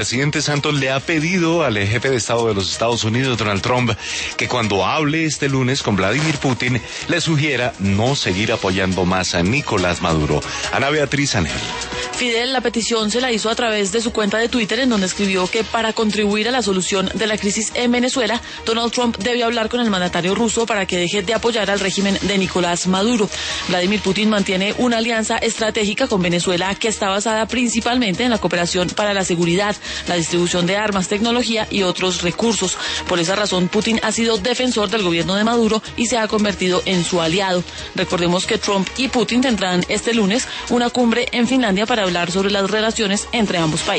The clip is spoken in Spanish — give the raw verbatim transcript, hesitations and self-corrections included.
El presidente Santos le ha pedido al jefe de Estado de los Estados Unidos, Donald Trump, que cuando hable este lunes con Vladimir Putin, le sugiera no seguir apoyando más a Nicolás Maduro. Ana Beatriz Ángel. Fidel, la petición se la hizo a través de su cuenta de Twitter, en donde escribió que para contribuir a la solución de la crisis en Venezuela, Donald Trump debe hablar con el mandatario ruso para que deje de apoyar al régimen de Nicolás Maduro. Vladimir Putin mantiene una alianza estratégica con Venezuela que está basada principalmente en la cooperación para la seguridad, la distribución de armas, tecnología y otros recursos. Por esa razón, Putin ha sido defensor del gobierno de Maduro y se ha convertido en su aliado. Recordemos que Trump y Putin tendrán este lunes una cumbre en Finlandia para hablar sobre las relaciones entre ambos países.